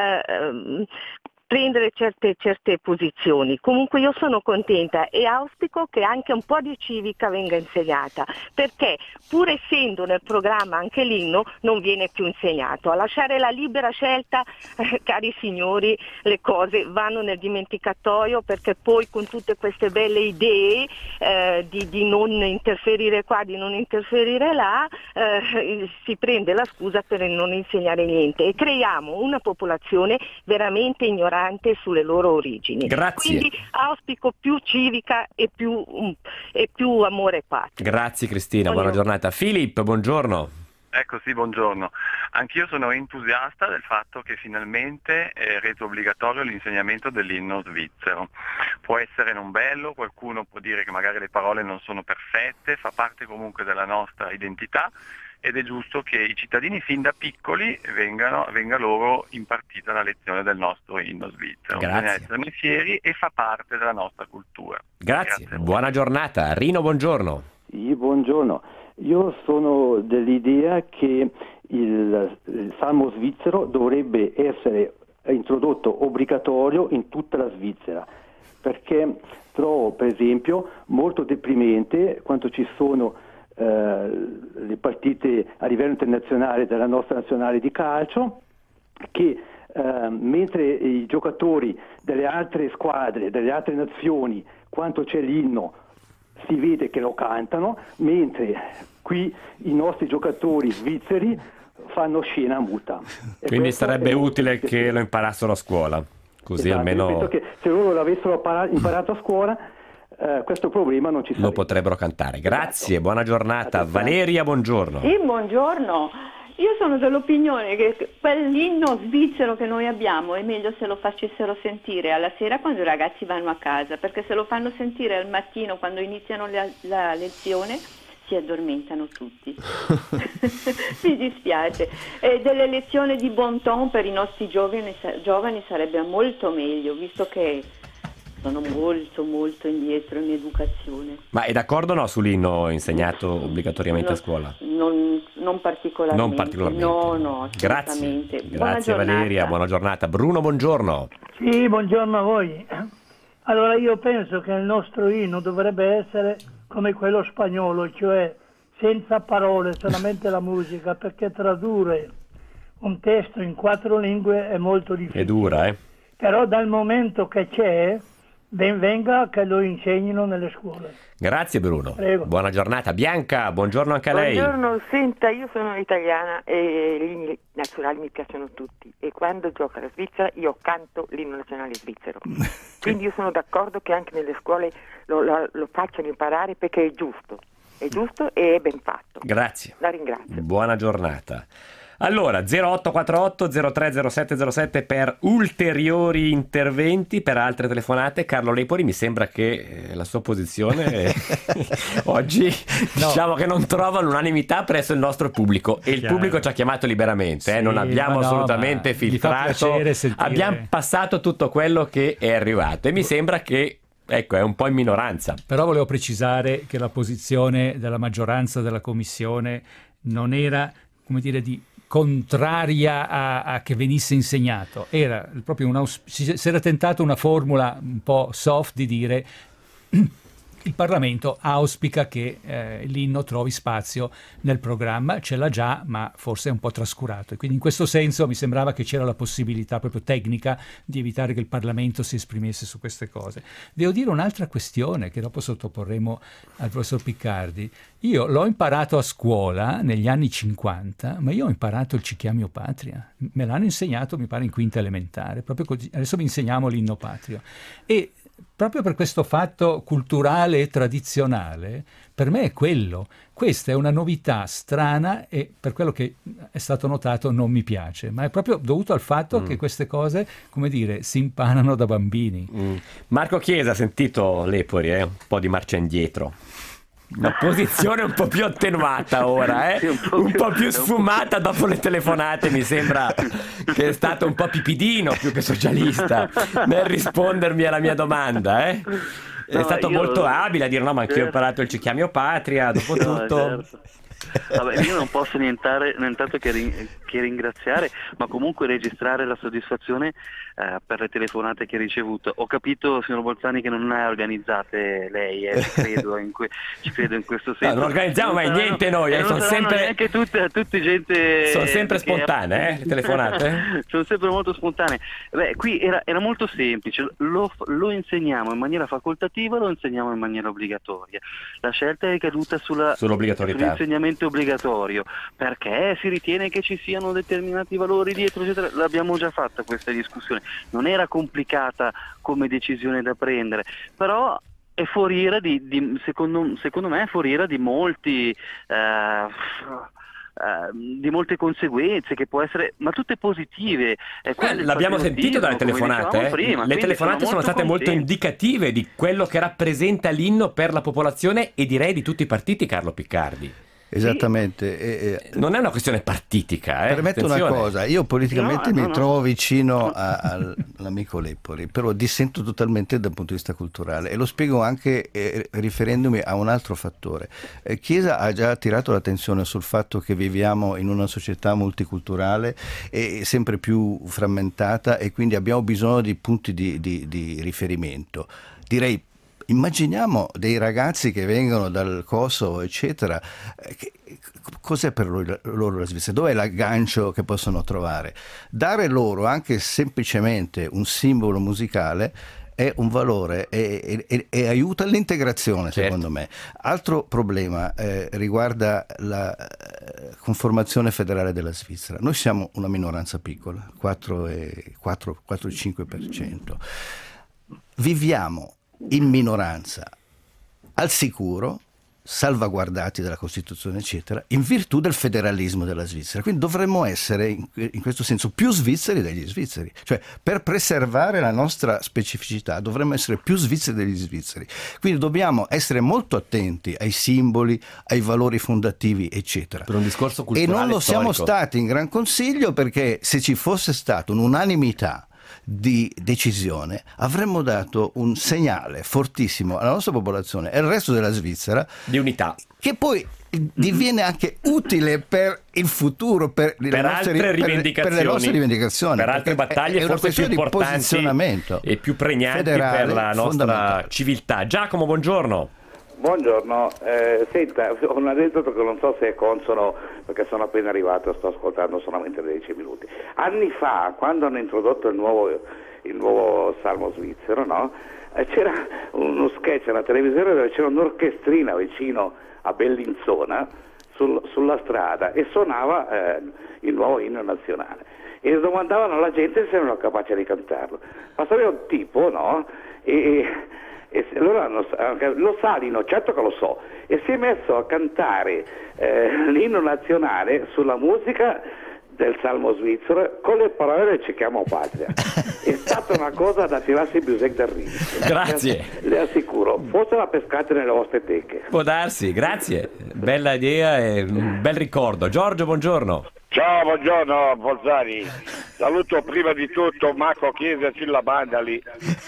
eh, prendere certe, certe posizioni. Comunque io sono contenta e auspico che anche un po' di civica venga insegnata, perché pur essendo nel programma anche l'inno non viene più insegnato. A lasciare la libera scelta, eh, cari signori, le cose vanno nel dimenticatoio, perché poi con tutte queste belle idee eh, di, di non interferire qua, di non interferire là, eh, si prende la scusa per non insegnare niente e creiamo una popolazione veramente ignorante sulle loro origini. Grazie. Quindi auspico più civica e più, um, e più amore patrio. Grazie Cristina, buona Buongiorno. giornata. Filippo, buongiorno. Ecco, sì, buongiorno. Anch'io sono entusiasta del fatto che finalmente è reso obbligatorio l'insegnamento dell'inno svizzero. Può essere non bello, qualcuno può dire che magari le parole non sono perfette, fa parte comunque della nostra identità, ed è giusto che i cittadini fin da piccoli vengano, venga loro impartita la lezione del nostro inno svizzero. Grazie. Bisogna esserne fieri e fa parte della nostra cultura. Grazie, Grazie. buona giornata. Rino, buongiorno. Sì, buongiorno. Io sono dell'idea che il, il salmo svizzero dovrebbe essere introdotto obbligatorio in tutta la Svizzera, perché trovo per esempio molto deprimente quando ci sono eh, le partite a livello internazionale della nostra nazionale di calcio, che eh, mentre i giocatori delle altre squadre, delle altre nazioni, quando c'è l'inno, si vede che lo cantano, mentre qui i nostri giocatori svizzeri fanno scena muta. E quindi sarebbe utile che lo imparassero a scuola, così esatto, almeno... Io penso che se loro l'avessero imparato a scuola, eh, questo problema non ci sarebbe. Lo potrebbero cantare. Grazie, esatto. Buona giornata. Valeria, buongiorno. Sì, buongiorno. Io sono dell'opinione che quell'inno svizzero che noi abbiamo è meglio se lo facessero sentire alla sera quando i ragazzi vanno a casa, perché se lo fanno sentire al mattino quando iniziano la, la lezione si addormentano tutti. Mi dispiace. E delle lezioni di bon ton per i nostri giovani, giovani sarebbe molto meglio, visto che sono molto molto indietro in educazione. Ma è d'accordo o no sull'inno insegnato obbligatoriamente no, a scuola? Non, non particolarmente. Non particolarmente. No, no, Grazie. Buona Grazie giornata. Valeria, buona giornata. Bruno, buongiorno. Sì, buongiorno a voi. Allora io penso che il nostro inno dovrebbe essere come quello spagnolo, cioè senza parole, solamente la musica, perché tradurre un testo in quattro lingue è molto difficile. È dura, eh? Però dal momento che c'è, ben venga che lo insegnino nelle scuole. Grazie Bruno. Prego. Buona giornata. Bianca, buongiorno anche a lei. Buongiorno, senta, io sono italiana e gli inni nazionali mi piacciono tutti e quando gioca la Svizzera io canto l'inno nazionale svizzero. Quindi io sono d'accordo che anche nelle scuole lo, lo, lo facciano imparare perché è giusto, è giusto e è ben fatto. Grazie. La ringrazio. Buona giornata. Allora, zero otto quattro otto zero tre zero sette zero sette per ulteriori interventi, per altre telefonate. Carlo Lepori, mi sembra che eh, la sua posizione oggi no. diciamo che non trova l'unanimità presso il nostro pubblico e il Chiaro. pubblico ci ha chiamato liberamente, Sì, eh, non abbiamo no, assolutamente filtrato, abbiamo passato tutto quello che è arrivato e mi sembra che ecco, è un po' in minoranza. Però volevo precisare che la posizione della maggioranza della commissione non era, come dire, di contraria a, a che venisse insegnato, era proprio una, si, si era tentato una formula un po' soft di dire il Parlamento auspica che eh, l'inno trovi spazio nel programma, ce l'ha già ma forse è un po' trascurato e quindi in questo senso mi sembrava che c'era la possibilità proprio tecnica di evitare che il Parlamento si esprimesse su queste cose. Devo dire un'altra questione che dopo sottoporremo al professor Piccardi. Io l'ho imparato a scuola negli anni cinquanta, ma io ho imparato il Ci chiami o Patria, me l'hanno insegnato mi pare in quinta elementare, proprio così. Adesso vi insegniamo l'inno patrio e proprio per questo fatto culturale e tradizionale, per me è quello. Questa è una novità strana e per quello che è stato notato non mi piace, ma è proprio dovuto al fatto mm. che queste cose, come dire, si imparano da bambini. Mm. Marco Chiesa, ha sentito Lepori, eh? Un po' di marcia indietro. Una posizione un po' più attenuata ora, eh? un, po un po' più sfumata dopo le telefonate, mi sembra che è stato un po' pipidino più che socialista nel rispondermi alla mia domanda, eh? È no, stato io... molto abile a dire no, ma anch'io ho imparato il Ci chiami o Patria, dopo no, tutto... Certo. Vabbè, io non posso nientare, nient'altro che, rin- che ringraziare, ma comunque registrare la soddisfazione eh, per le telefonate che ha ricevuto. Ho capito, signor Bolzani, che non ne ha organizzate lei, eh, ci, credo in que- ci credo in questo senso. No, non organizziamo mai niente noi, eh, sono sempre anche tutte, tutte gente. Sono sempre spontanee, eh, le telefonate. Sono sempre molto spontanee. Beh, qui era, era molto semplice, lo, lo insegniamo in maniera facoltativa, lo insegniamo in maniera obbligatoria. La scelta è caduta sulla, sull'obbligatorietà. Sull'insegnamento obbligatorio perché si ritiene che ci siano determinati valori dietro, eccetera. L'abbiamo già fatta questa discussione, non era complicata come decisione da prendere, però è foriera di, di secondo, secondo me è foriera di molti eh, Uh, di molte conseguenze che può essere, ma tutte positive. Eh, eh, l'abbiamo sentito dalle telefonate, eh? prima, le telefonate sono, sono state contenti. molto indicative di quello che rappresenta l'inno per la popolazione e direi di tutti i partiti, Carlo Piccardi. Esattamente. E, non è una questione partitica. Eh? Permetto Attenzione. una cosa, io politicamente no, mi no, no. trovo vicino a, a, all'amico Lepori, però dissento totalmente dal punto di vista culturale e lo spiego anche eh, riferendomi a un altro fattore. Eh, Chiesa ha già attirato l'attenzione sul fatto che viviamo in una società multiculturale e sempre più frammentata e quindi abbiamo bisogno di punti di, di, di riferimento. Direi, immaginiamo dei ragazzi che vengono dal Kosovo, eccetera, che, cos'è per loro, loro la Svizzera? Dov'è l'aggancio che possono trovare? Dare loro anche semplicemente un simbolo musicale è un valore e, e, e aiuta l'integrazione, certo. Secondo me. Altro problema eh, riguarda la eh, conformazione federale della Svizzera. Noi siamo una minoranza piccola, quattro virgola cinque per cento. Viviamo in minoranza al sicuro, salvaguardati dalla Costituzione, eccetera, in virtù del federalismo della Svizzera. Quindi dovremmo essere, in, in questo senso, più svizzeri degli svizzeri. Cioè, per preservare la nostra specificità, dovremmo essere più svizzeri degli svizzeri. Quindi dobbiamo essere molto attenti ai simboli, ai valori fondativi, eccetera. Per un discorso culturale e non lo storico. Siamo stati in Gran Consiglio, perché se ci fosse stata un'unanimità di decisione avremmo dato un segnale fortissimo alla nostra popolazione e al resto della Svizzera di unità, che poi diviene anche utile per il futuro, per, per, le, altre nostre, rivendicazioni, per, per le nostre rivendicazioni, per altre battaglie è, è forse più importanti posizionamento e più pregnanti federale, per la nostra civiltà. Giacomo, buongiorno. Buongiorno, eh, senta, ho un aneddoto che non so se è consono perché sono appena arrivato, sto ascoltando solamente dieci minuti. Anni fa, quando hanno introdotto il nuovo, il nuovo salmo svizzero, no? eh, c'era uno sketch alla televisione dove c'era un'orchestrina vicino a Bellinzona sul, sulla strada e suonava eh, il nuovo inno nazionale e domandavano alla gente se erano capaci di cantarlo. Ma sapeva un tipo, no? E, E allora lo sa Lino, certo che lo so, e si è messo a cantare eh, l'inno nazionale sulla musica del salmo svizzero con le parole del Ci chiamo patria. È stata una cosa da tirarsi il bisec dal riso. Grazie. Le, le assicuro, forse la pescate nelle vostre teche. Può darsi, grazie. Bella idea e un bel ricordo. Giorgio, buongiorno. Ciao, buongiorno Bolzani. Saluto prima di tutto Marco Chiesa e Cilla Bandali.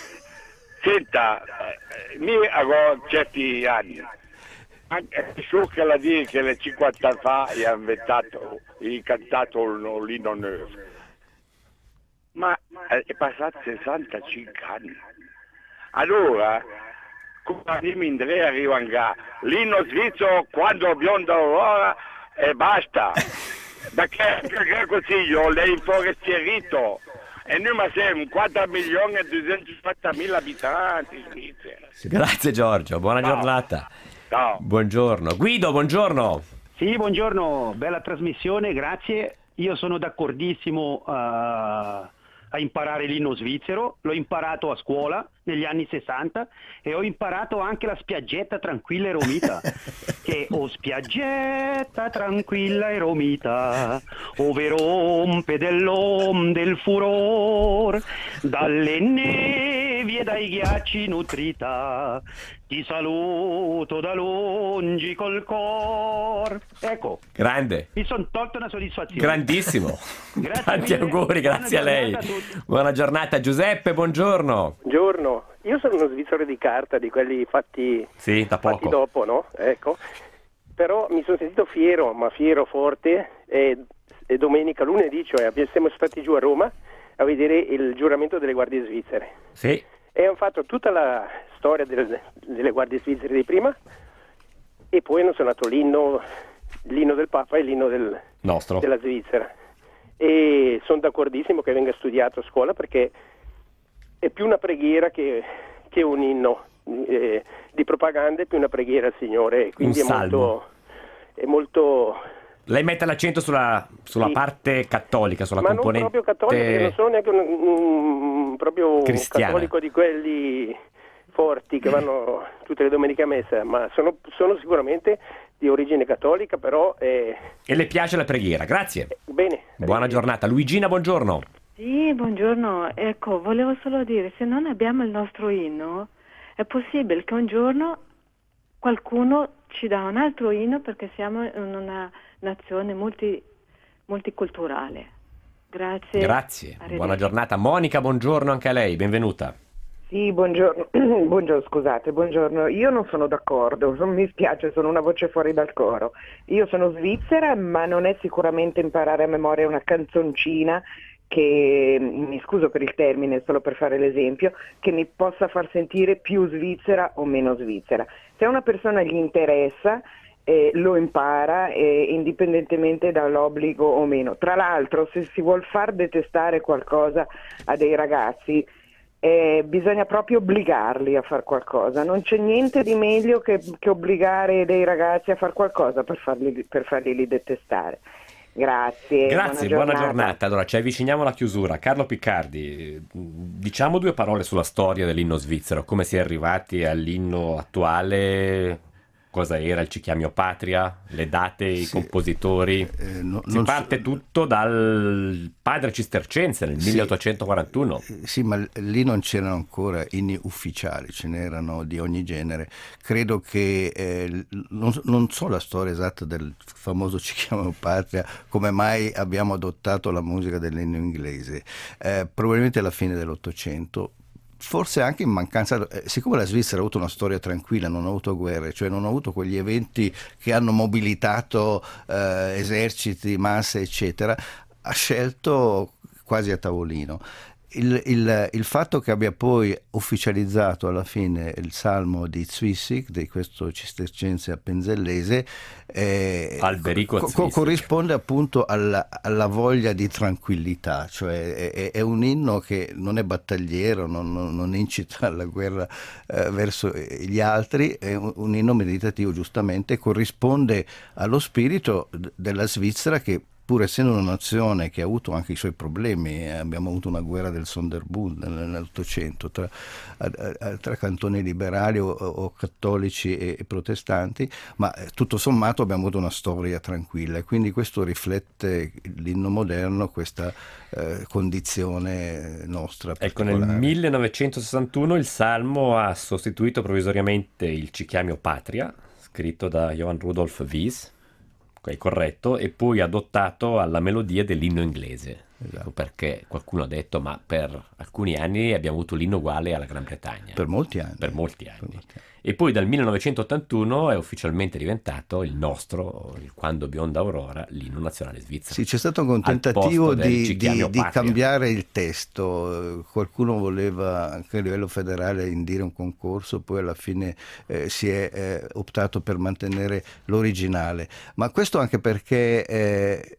Senta, eh, mi avevo certi anni, anche su che la dire che le cinquanta anni fa ha inventato, ha cantato l'inno nuovo, ma è passato sessantacinque anni. Allora, come mi Andrea arriva l'inno svizzero quando bionda aurora e basta, perché che consiglio, lei forestierito. E noi ma siamo quattro milioni e duecentocinquantamila abitanti in Svizzera. Grazie Giorgio, buona Ciao. giornata. Ciao. Buongiorno. Guido, buongiorno. Sì, buongiorno, bella trasmissione, grazie. Io sono d'accordissimo uh, a imparare l'inno svizzero, l'ho imparato a scuola negli anni sessanta e ho imparato anche la spiaggetta tranquilla e romita, che o spiaggetta tranquilla e romita, ove rompe dell'om del furor, dalle nevi e dai ghiacci nutrita, ti saluto da lungi col cor. Ecco. Grande. Mi sono tolto una soddisfazione. Grandissimo. Grazie Tanti mille. auguri, grazie a Buona lei. giornata a tutti. Buona giornata. Giuseppe, buongiorno. Buongiorno, io sono uno svizzero di carta, di quelli fatti, Sì, da fatti poco. dopo, no? Ecco. Però mi sono sentito fiero, ma fiero forte, e, e domenica, lunedì, cioè siamo stati giù a Roma a vedere il giuramento delle guardie svizzere. Sì. E hanno fatto tutta la storia del, delle guardie svizzere di prima e poi hanno suonato l'inno, l'inno del Papa e l'inno del, Nostro. della Svizzera. E sono d'accordissimo che venga studiato a scuola perché è più una preghiera che, che un inno eh, di propaganda, è più una preghiera al Signore, quindi Un è salmo. molto, è molto Lei mette l'accento sulla, sulla Sì. parte cattolica, sulla ma non componente proprio cattolico, perché non sono neanche un, un- proprio un Cristiana. cattolico di quelli forti che vanno tutte le domeniche a messa, ma sono, sono sicuramente di origine cattolica, però eh, E le piace la preghiera, grazie. bene. Buona giornata. Luigina, buongiorno. Sì, buongiorno. Ecco, volevo solo dire, se non abbiamo il nostro inno, è possibile che un giorno qualcuno ci dà un altro inno perché siamo in una nazione multi, multiculturale. Grazie. Grazie. Arrivederci. Buona giornata. Monica, buongiorno anche a lei, benvenuta. Sì, buongiorno. buongiorno, scusate, buongiorno. Io non sono d'accordo, non mi spiace, sono una voce fuori dal coro. Io sono svizzera, ma non è sicuramente imparare a memoria una canzoncina che, mi scuso per il termine, solo per fare l'esempio, che mi possa far sentire più svizzera o meno svizzera. Se a una persona gli interessa, eh, lo impara eh, indipendentemente dall'obbligo o meno. Tra l'altro, se si vuol far detestare qualcosa a dei ragazzi, Eh, bisogna proprio obbligarli a fare qualcosa, non c'è niente di meglio che, che obbligare dei ragazzi a fare qualcosa per farli, per farli detestare. Grazie. Grazie, buona giornata. buona giornata. Allora ci avviciniamo alla chiusura. Carlo Piccardi, diciamo due parole sulla storia dell'inno svizzero, come si è arrivati all'inno attuale. Cosa era il Ci chiami o Patria, le date, sì, i compositori? Eh, no, si parte so... tutto dal padre cistercense nel sì, milleottocentoquarantuno. Sì, ma lì non c'erano ancora inni ufficiali, ce n'erano di ogni genere. Credo che, eh, non, non so la storia esatta del famoso Ci chiami o Patria, come mai abbiamo adottato la musica dell'inno inglese. Eh, probabilmente alla fine dell'Ottocento, forse anche in mancanza, eh, siccome la Svizzera ha avuto una storia tranquilla, non ha avuto guerre, cioè non ha avuto quegli eventi che hanno mobilitato eh, eserciti, masse eccetera, ha scelto quasi a tavolino. Il, il, il fatto che abbia poi ufficializzato alla fine il salmo di Zwissig, di questo cistercense appenzellese, eh, Alberico co- co- corrisponde appunto alla, alla voglia di tranquillità, cioè è, è un inno che non è battagliero, non, non, non incita alla guerra eh, verso gli altri, è un, un inno meditativo, giustamente corrisponde allo spirito d- della Svizzera, che pur essendo una nazione che ha avuto anche i suoi problemi, eh, abbiamo avuto una guerra del Sonderbund nell'Ottocento tra, tra cantoni liberali o, o cattolici e, e protestanti, ma eh, tutto sommato abbiamo avuto una storia tranquilla, e quindi questo riflette l'inno moderno, questa eh, condizione nostra particolare. Ecco, nel millenovecentosessantuno il Salmo ha sostituito provvisoriamente il Ci chiami o Patria, scritto da Johann Rudolf Wies, è corretto, e poi adottato alla melodia dell'inno inglese. Esatto. Perché qualcuno ha detto, ma per alcuni anni abbiamo avuto l'inno uguale alla Gran Bretagna. Per molti anni. Per molti anni. Per molti anni. E poi dal millenovecentottantuno è ufficialmente diventato il nostro, il Quando bionda aurora, l'inno nazionale svizzero. Sì, c'è stato un tentativo di, di, di cambiare il testo. Qualcuno voleva anche a livello federale indire un concorso, poi alla fine eh, si è eh, optato per mantenere l'originale. Ma questo anche perché eh,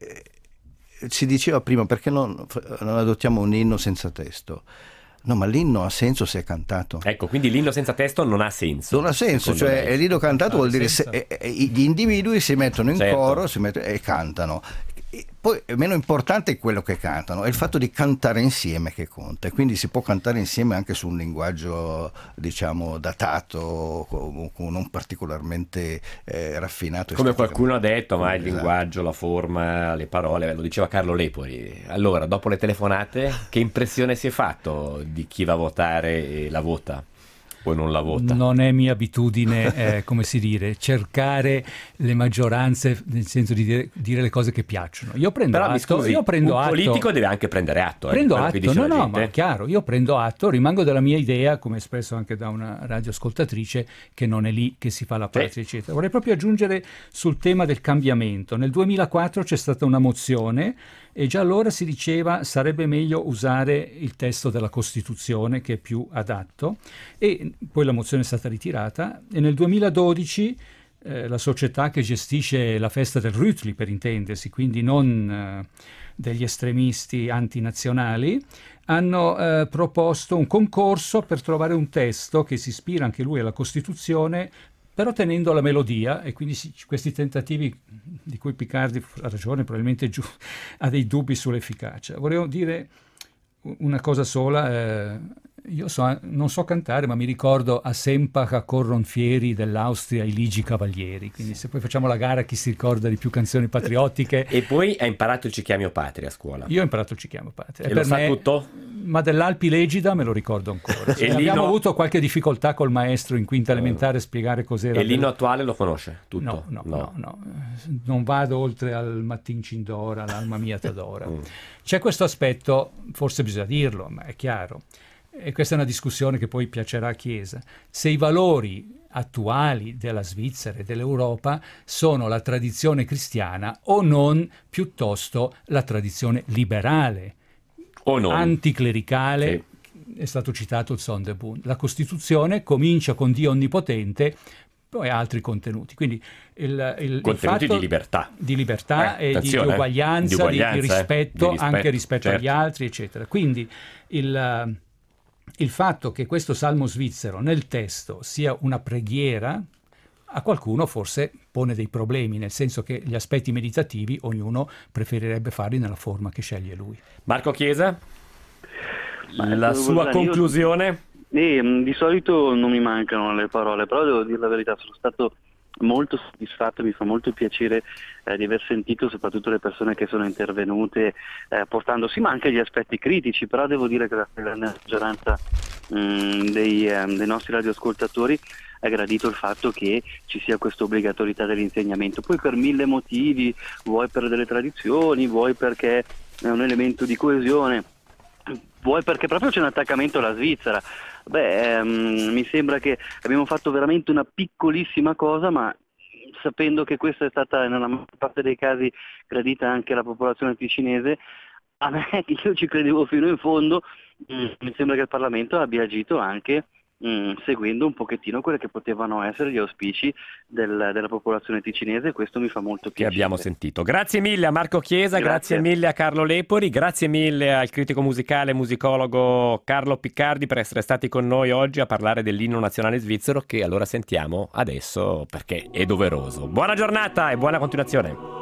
si diceva prima, perché non, non adottiamo un inno senza testo? No, ma l'inno ha senso se è cantato. Ecco, quindi l'inno senza testo non ha senso. Non ha senso, cioè me. L'inno cantato vuol dire se, eh, eh, gli individui si mettono in certo. coro si mettono, e cantano. E poi meno importante è quello che cantano, è il fatto di cantare insieme che conta, e quindi si può cantare insieme anche su un linguaggio diciamo datato, non particolarmente eh, raffinato. Come qualcuno ha detto, ma il esatto. linguaggio, la forma, le parole, lo diceva Carlo Lepori. Allora, dopo le telefonate, che impressione si è fatto di chi va a votare e la vota? O non la vota? Non è mia abitudine, eh, come si dire, cercare le maggioranze, nel senso di dire, dire le cose che piacciono. Io prendo Però, atto, scusi, io prendo un atto, politico deve anche prendere atto. Prendo eh, atto, no, no, ma chiaro, io prendo atto, rimango della mia idea, come espresso anche da una radioascoltatrice, che non è lì che si fa la patria, sì. eccetera. Vorrei proprio aggiungere sul tema del cambiamento. Nel duemilaquattro c'è stata una mozione, e già allora si diceva sarebbe meglio usare il testo della Costituzione, che è più adatto, e poi la mozione è stata ritirata, e nel duemiladodici eh, la società che gestisce la festa del Rütli, per intendersi, quindi non eh, degli estremisti antinazionali, hanno eh, proposto un concorso per trovare un testo che si ispira anche lui alla Costituzione, però tenendo la melodia, e quindi si, questi tentativi di cui Piccardi ha ragione, probabilmente giù, ha dei dubbi sull'efficacia. Volevo dire una cosa sola, eh, io so, non so cantare, ma mi ricordo a Sempach corron fieri dell'Austria i ligi cavalieri, quindi se poi facciamo la gara chi si ricorda di più canzoni patriottiche. E poi hai imparato il Ci chiami o Patria a scuola? Io ho imparato il Ci chiami o Patria. E, e per lo sa me, tutto? Ma dell'Alpi Legida me lo ricordo ancora. E abbiamo l'inno... avuto qualche difficoltà col maestro in quinta elementare a spiegare cos'era. E l'inno attuale lo conosce? Tutto? No, no, no, no, no. Non vado oltre al Mattin Cindora, l'Alma mia t'adora. mm. C'è questo aspetto, forse bisogna dirlo, ma è chiaro, e questa è una discussione che poi piacerà a Chiesa, se i valori attuali della Svizzera e dell'Europa sono la tradizione cristiana o non, piuttosto la tradizione liberale, o non. anticlericale. Sì. È stato citato il Sonderbund. La Costituzione comincia con Dio Onnipotente, poi altri contenuti. Quindi il, il, contenuti il fatto di libertà, di libertà eh, e di, di, uguaglianza, di, uguaglianza, di, di, rispetto, di rispetto, anche rispetto certo. agli altri, eccetera. Quindi il, il fatto che questo salmo svizzero nel testo sia una preghiera a qualcuno forse pone dei problemi, nel senso che gli aspetti meditativi ognuno preferirebbe farli nella forma che sceglie lui. Marco Chiesa, Ma la sua io- conclusione? Eh, mh, di solito non mi mancano le parole, però devo dire la verità, sono stato molto soddisfatto, mi fa molto piacere eh, di aver sentito soprattutto le persone che sono intervenute eh, portandosi ma anche gli aspetti critici, però devo dire che la grande maggioranza mh, dei, ehm, dei nostri radioascoltatori ha gradito il fatto che ci sia questa obbligatorietà dell'insegnamento, poi per mille motivi, vuoi per delle tradizioni, vuoi perché è un elemento di coesione, vuoi perché proprio c'è un attaccamento alla Svizzera. Beh, ehm, mi sembra che abbiamo fatto veramente una piccolissima cosa, ma sapendo che questa è stata nella maggior parte dei casi gradita anche alla popolazione ticinese, a me, io ci credevo fino in fondo, mh, mi sembra che il Parlamento abbia agito anche mh, seguendo un pochettino quelli che potevano essere gli auspici del- della popolazione ticinese, e questo mi fa molto Che piacere. abbiamo sentito. Grazie mille a Marco Chiesa, grazie, Grazie. mille a Carlo Lepori, grazie mille al critico musicale e musicologo Carlo Piccardi per essere stati con noi oggi a parlare dell'inno nazionale svizzero, che allora sentiamo adesso perché è doveroso. Buona giornata e buona continuazione.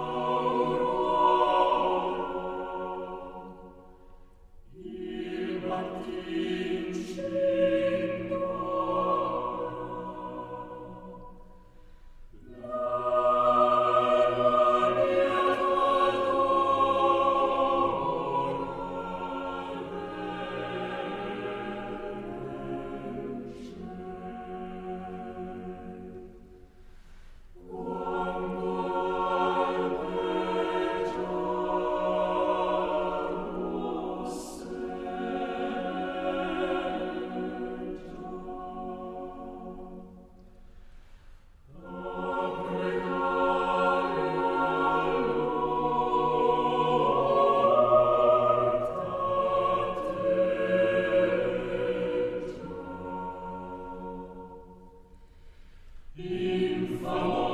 In favore